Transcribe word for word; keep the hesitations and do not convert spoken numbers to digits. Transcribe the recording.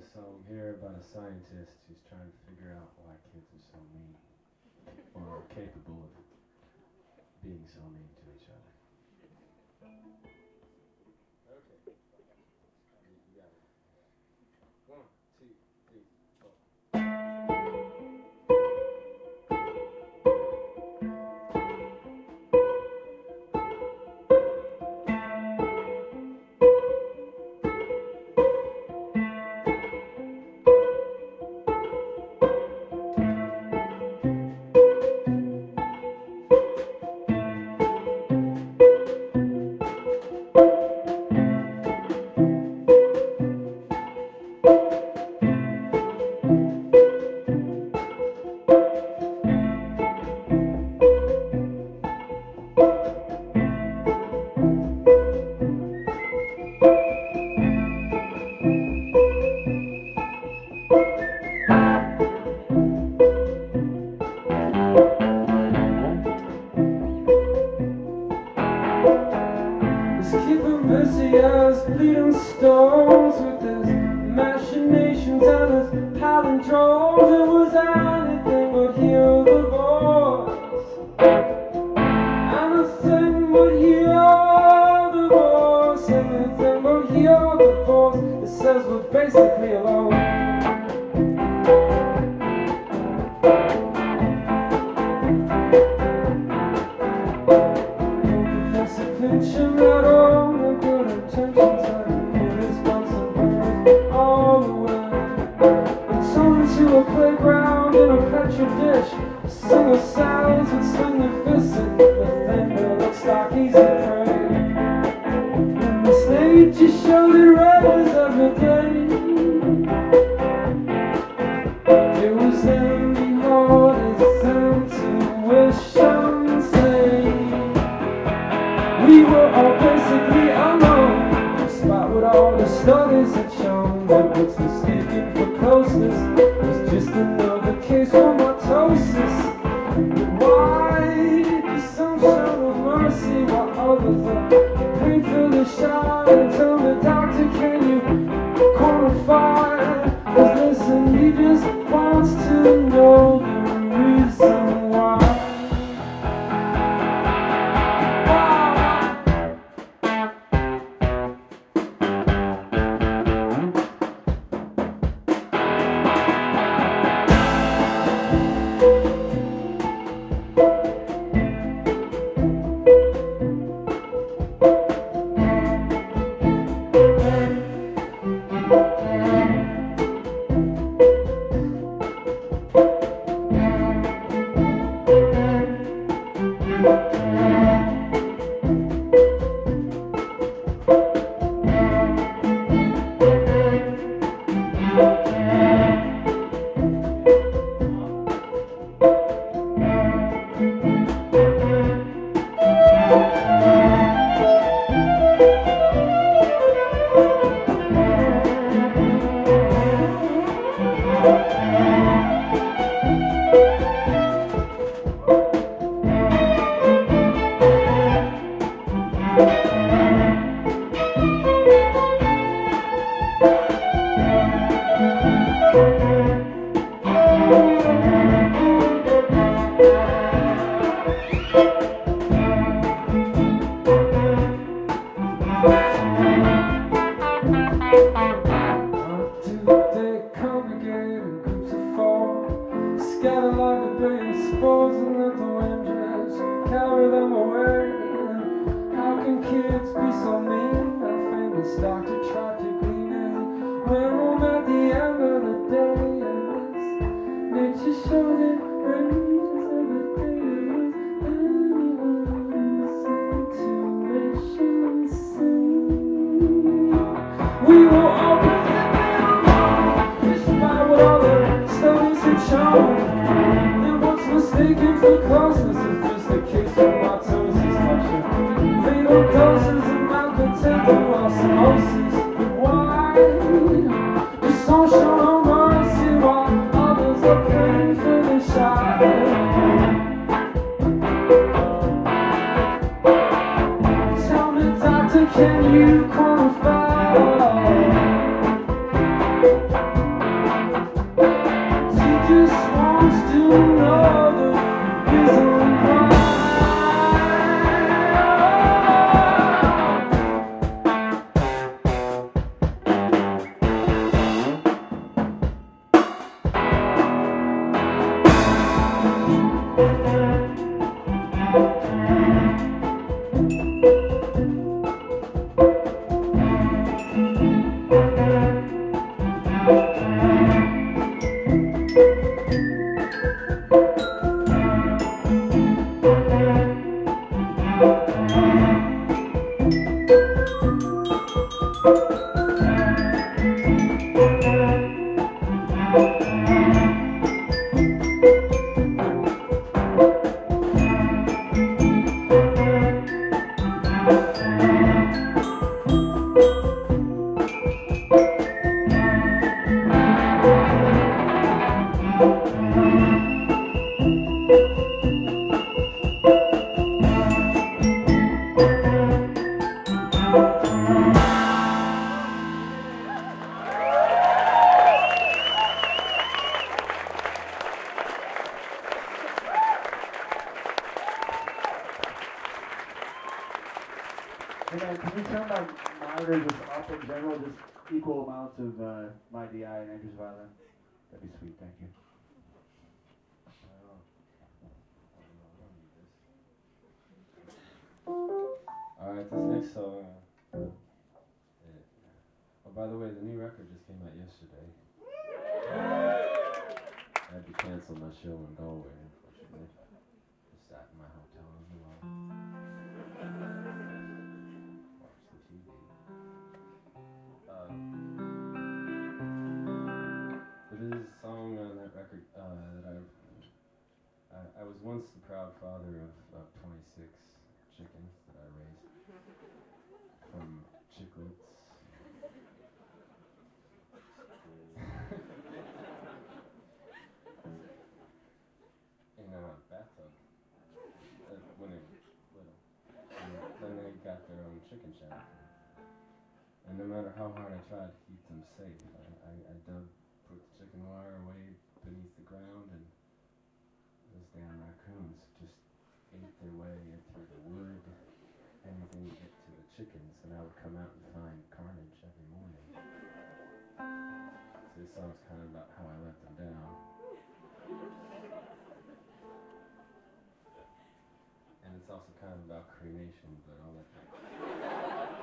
song here about a scientist who's trying to figure out why kids are so mean or are capable of being so mean to each other. Okay. You got it. One, two, three, four. Busy eyes, bleeding stones with his machinations and his palindromes. It was anything but heal the voice. Anything but heal the voice. Anything but heal the voice. It says we're basically alone. Professor Pinching that all intentions I put his guns and burns all away and turn into a playground in a petri dish. Single sounds and swing your fists at the thing that looks like easy prey. And the stage just showed it red every day. It was in the hardest thing to wish and say. We were all basically alone. Despite what all the studies had shown, that what's mistaken for closeness was just another case for mitosis. Why do some show of mercy while others are painfully shy? And tell me, doctor, can you quantify? 'Cause listen, he just wants to know the reason why. Scatter like a billion spores and let the wind just carry them away. How can kids be so mean? That famous doctor tried to glean in. We're home at the end of the day, and this nature shows it ranges every day. Anyone's intuition sing. We will always despite what all the studies had shown. Mistaken for closeness is just a case of mitosis. Fatal doses of malcontent or osmosis. But why do some show no mercy while others are painfully shy? Tell me, doctor, can you quantify? Can you turn my monitor just up in general, just equal amounts of uh, my D I and Andrew's violin? That'd be sweet, thank you. Alright, this next song, uh, it, oh, by the way, the new record just came out yesterday. I had to cancel my show in Galway, unfortunately. Just sat in my hotel room alone. Watched some T V. Uh, but it is a song on that record uh, that I, I I was once the proud father of uh, twenty-six chickens that I raised from chicklets. In a bathtub uh, when they were little. And then they got their own chicken shack. And no matter how hard I tried to keep them safe, I, I, I dug, put the chicken wire away beneath the ground, and those damn raccoons just ate their way through the wood, anything to get to the chickens, and I would come out and find carnage every morning. So this song's kind of about how I let them down. And it's also kind of about cremation, but I'll let that.